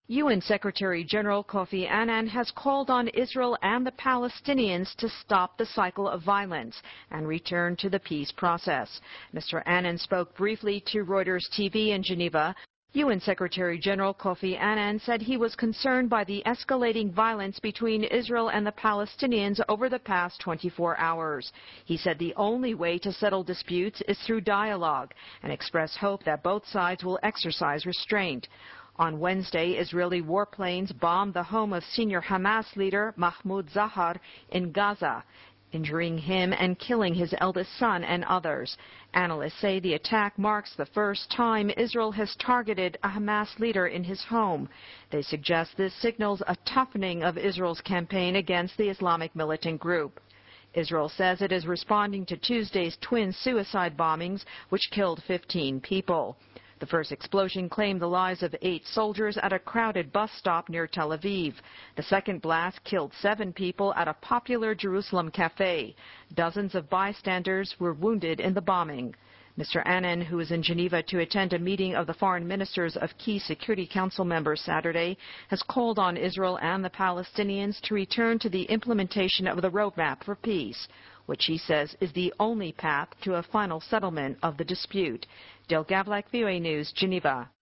UN Secretary General Kofi Annan has called on Israel and the Palestinians to stop the cycle of violence and return to the peace process. Mr. Annan spoke briefly to Reuters TV in Geneva. UN Secretary General Kofi Annan said he was concerned by the escalating violence between Israel and the Palestinians over the past 24 hours. He said the only way to settle disputes is through dialogue and expressed hope that both sides will exercise restraint. On Wednesday, Israeli warplanes bombed the home of senior Hamas leader Mahmoud Zahar in Gaza, injuring him and killing his eldest son and others. Analysts say the attack marks the first time Israel has targeted a Hamas leader in his home. They suggest this signals a toughening of Israel's campaign against the Islamic militant group. Israel says it is responding to Tuesday's twin suicide bombings, which killed 15 people. The first explosion claimed the lives of 8 soldiers at a crowded bus stop near Tel Aviv. The second blast killed 7 people at a popular Jerusalem cafe. Dozens of bystanders were wounded in the bombing. Mr. Annan, who is in Geneva to attend a meeting of the foreign ministers of key Security Council members Saturday, has called on Israel and the Palestinians to return to the implementation of the roadmap for peace, which he says is the only path to a final settlement of the dispute. Del Gavlak, VOA News, Geneva.